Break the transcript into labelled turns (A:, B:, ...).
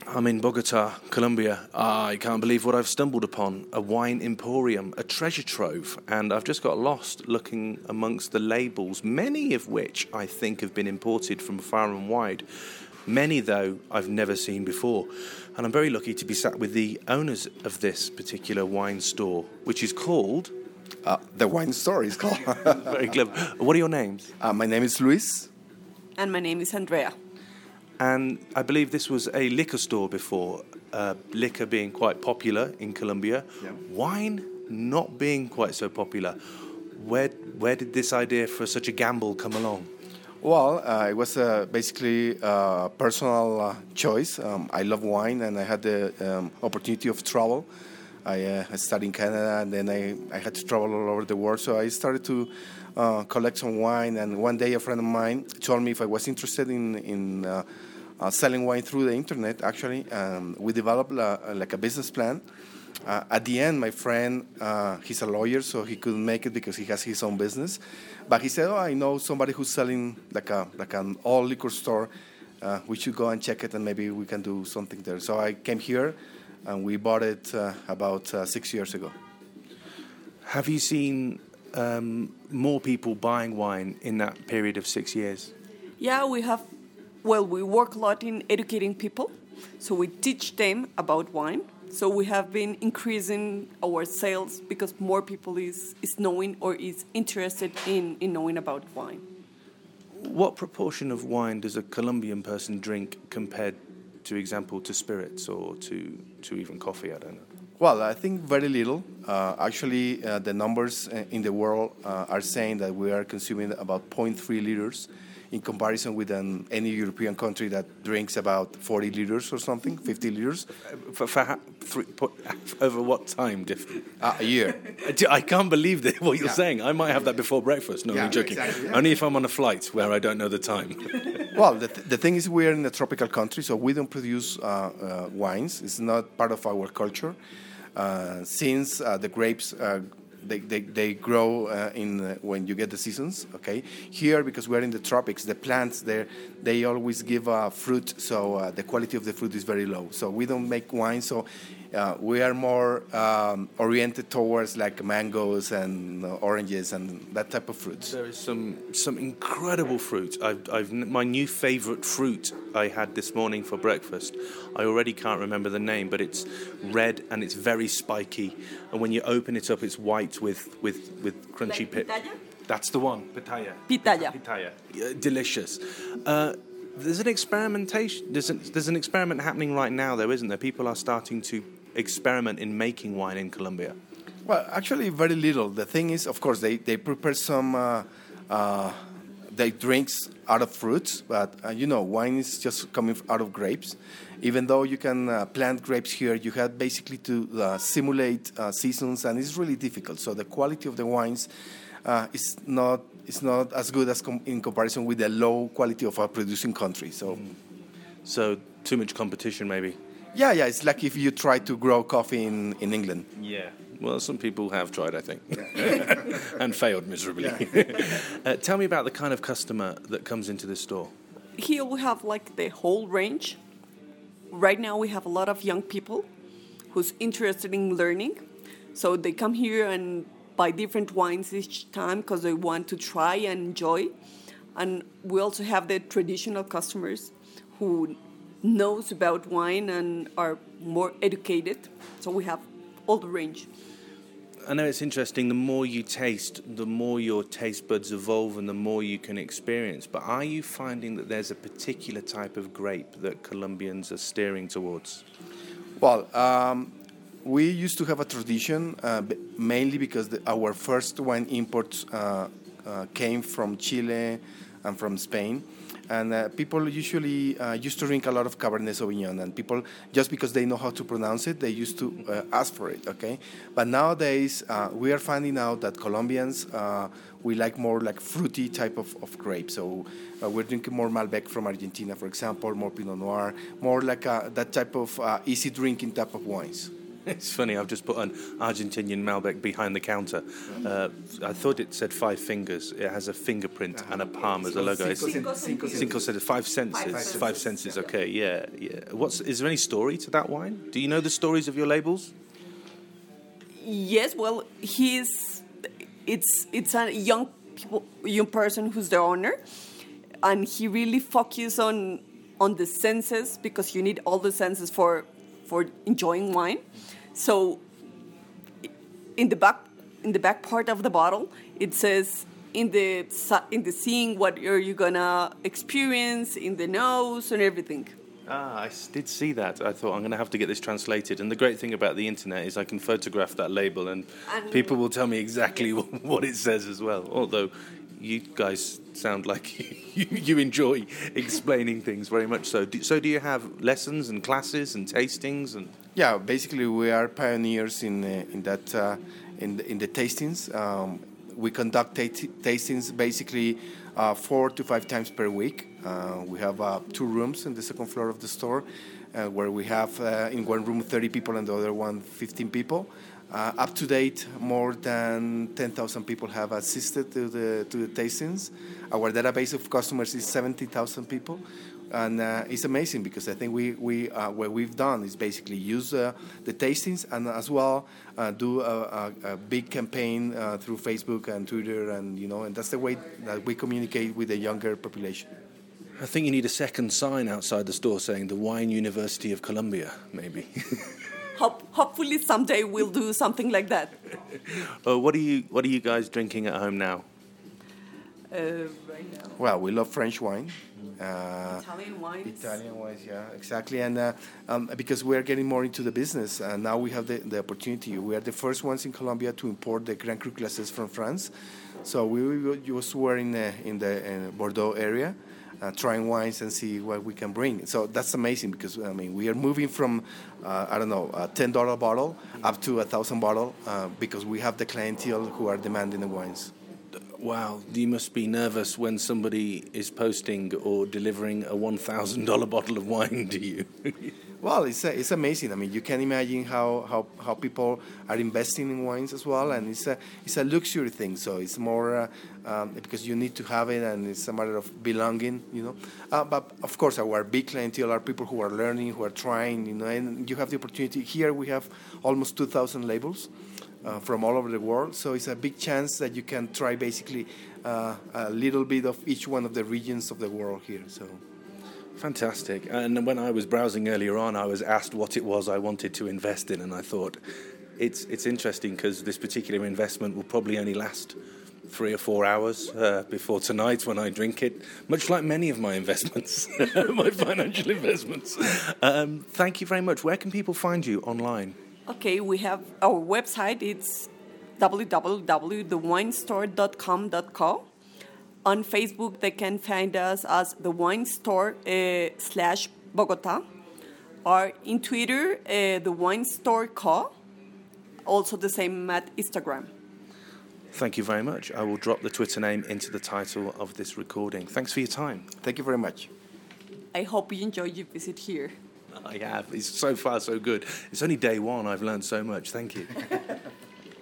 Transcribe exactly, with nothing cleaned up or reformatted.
A: I'm in Bogota, Colombia. I can't believe what I've stumbled upon. A wine emporium, a treasure trove. And I've just got lost looking amongst the labels, many of which I think have been imported from far and wide. Many, though, I've never seen before. And I'm very lucky to be sat with the owners of this particular wine store, which is called...
B: Uh, the wine store is called.
A: Very clever. What are your names?
B: Uh, my name is Luis.
C: And my name is Andrea.
A: And I believe this was a liquor store before, uh, liquor being quite popular in Colombia, yeah. Wine not being quite so popular. Where where did this idea for such a gamble come along?
B: Well, uh, it was uh, basically a personal uh, choice. Um, I love wine, and I had the um, opportunity of travel. I, uh, I studied in Canada, and then I, I had to travel all over the world, so I started to uh, collect some wine, and one day a friend of mine told me if I was interested in... in uh, Uh, selling wine through the internet, actually. Um, we developed uh, like a business plan. Uh, at the end, my friend, uh, he's a lawyer, so he couldn't make it because he has his own business. But he said, oh, I know somebody who's selling like a like an all liquor store. Uh, we should go and check it, and maybe we can do something there. So I came here, and we bought it uh, about uh, six years ago.
A: Have you seen um, more people buying wine in that period of six years?
C: Yeah, we have. Well, we work a lot in educating people, so we teach them about wine. So we have been increasing our sales because more people is, is knowing or is interested in, in knowing about wine.
A: What proportion of wine does a Colombian person drink compared, to example, to spirits or to, to even coffee? I don't know.
B: Well, I think very little. Uh, actually, uh, the numbers in the world uh, are saying that we are consuming about zero point three liters in comparison with an, any European country that drinks about forty liters or something, fifty liters.
A: For, for ha- three, over what time different?
B: Uh, a year.
A: I can't believe that, what you're
B: yeah.
A: saying. I might have that before breakfast. No,
B: yeah,
A: I'm joking.
B: Exactly, yeah.
A: Only if I'm on a flight where I don't know the time.
B: Well, the, th- the thing is we're in a tropical country, so we don't produce uh, uh, wines. It's not part of our culture. Uh, since uh, the grapes... Uh, They, they, they grow uh, in uh, when you get the seasons, okay? Here, because we're in the tropics, the plants there, they always give uh, fruit, so uh, the quality of the fruit is very low. So we don't make wine, so uh, we are more um, oriented towards like mangoes and uh, oranges and that type of fruits.
A: There is some some incredible fruit. I've, I've my new favorite fruit I had this morning for breakfast. I already can't remember the name, but it's red and it's very spiky. And when you open it up, it's white with with with crunchy
C: like
A: pit.
C: pitaya?
A: That's the one, pitaya.
C: Pitaya.
A: Pitaya. Yeah, delicious. Uh, there's an experimentation. There's an, there's an experiment happening right now, though, isn't there? People are starting to experiment in making wine in Colombia.
B: Well, actually, very little. The thing is, of course, they they prepare some. Uh, uh, they drinks out of fruits, but uh, you know, wine is just coming out of grapes. Even though you can uh, plant grapes here, you have basically to uh, simulate uh, seasons, and it's really difficult. So the quality of the wines uh, is not is not as good as com- in comparison with the low quality of a producing country. So,
A: mm. so too much competition, maybe.
B: Yeah, yeah. It's like if you try to grow coffee in, in England.
A: Yeah. Well, some people have tried, I think, and failed miserably.
B: Yeah.
A: uh, tell me about the kind of customer that comes into this store.
C: Here we have like the whole range. Right now we have a lot of young people who's interested in learning. So they come here and buy different wines each time because they want to try and enjoy. And we also have the traditional customers who knows about wine and are more educated. So we have all the range.
A: I know it's interesting, the more you taste, the more your taste buds evolve and the more you can experience. But are you finding that there's a particular type of grape that Colombians are steering towards?
B: Well, um, we used to have a tradition, uh, mainly because the, our first wine imports uh, uh, came from Chile and from Spain. And uh, people usually uh, used to drink a lot of Cabernet Sauvignon, and people, just because they know how to pronounce it, they used to uh, ask for it, okay? But nowadays, uh, we are finding out that Colombians, uh, we like more like fruity type of, of grape. So uh, we're drinking more Malbec from Argentina, for example, more Pinot Noir, more like uh, that type of uh, easy drinking type of wines.
A: It's funny, I've just put an Argentinian Malbec behind the counter. Uh, I thought it said five fingers. It has a fingerprint and a palm as a logo. It's
B: Cinco, cinco,
A: Cinco senses, five senses.
C: Five
A: Five
C: senses.
A: senses, okay, yeah, yeah. What's, is there any story to that wine? Do you know the stories of your labels?
C: Yes, well, he's it's it's a young people, young person who's the owner, and he really focuses on on the senses because you need all the senses for for enjoying wine. So in the back in the back part of the bottle, it says in the in the seeing what are you gonna experience, in the nose and everything.
A: Ah, I s- did see that. I thought I'm going to have to get this translated. And the great thing about the internet is I can photograph that label and,
C: And-
A: people will tell me exactly what it says as well. Although you guys sound like you, you enjoy explaining things very much so. Do, so do you have lessons and classes and tastings? And
B: Yeah, basically we are pioneers in uh, in that uh, in the, in the tastings. Um, we conduct ta- tastings basically uh, four to five times per week. Uh, we have uh, two rooms in the second floor of the store, uh, where we have uh, in one room thirty people and the other one fifteen people. Uh, up to date, more than ten thousand people have assisted to the to the tastings. Our database of customers is seventy thousand people. And uh, it's amazing because I think we, we uh, what we've done is basically use uh, the tastings and as well uh, do a, a, a big campaign uh, through Facebook and Twitter, and you know, and that's the way that we communicate with the younger population.
A: I think you need a second sign outside the store saying the Wine University of Colombia, maybe.
C: Hope, hopefully someday we'll do something like that.
A: uh, what are you What are you guys drinking at home now?
C: Uh, right now,
B: Well, we love French wine. Uh,
C: Italian wines.
B: Italian wines, yeah, exactly. And uh, um, because we're getting more into the business, uh, now we have the, the opportunity. We are the first ones in Colombia to import the Grand Cru classes from France. So we were- just were in the, in the uh, Bordeaux area, uh, trying wines and see what we can bring. So that's amazing because, I mean, we are moving from, uh, I don't know, a ten dollars bottle up to a one thousand bottle uh, because we have the clientele who are demanding the wines.
A: Wow, you must be nervous when somebody is posting or delivering a one thousand dollars bottle of wine to you.
B: Well, it's, uh, it's amazing. I mean, you can imagine how, how, how people are investing in wines as well, and it's a, it's a luxury thing. So it's more uh, um, because you need to have it, and it's a matter of belonging, you know. Uh, but of course, our big clientele are people who are learning, who are trying, you know, and you have the opportunity. Here we have almost two thousand labels uh, from all over the world. So it's a big chance that you can try basically uh, a little bit of each one of the regions of the world here. So.
A: Fantastic. And when I was browsing earlier on, I was asked what it was I wanted to invest in, and I thought it's it's interesting because this particular investment will probably only last three or four hours uh, before tonight when I drink it, much like many of my investments, my financial investments. Um, thank you very much. Where can people find you online?
C: Okay, we have our website. It's w w w dot the wine store dot com dot co. On Facebook, they can find us as The Wine Store uh, slash Bogota, or in Twitter, uh, The Wine Store Co. Also the same at Instagram.
A: Thank you very much. I will drop the Twitter name into the title of this recording. Thanks for your time.
B: Thank you very much.
C: I hope you enjoy your visit here.
A: I have. It's so far so good. It's only day one. I've learned so much. Thank you.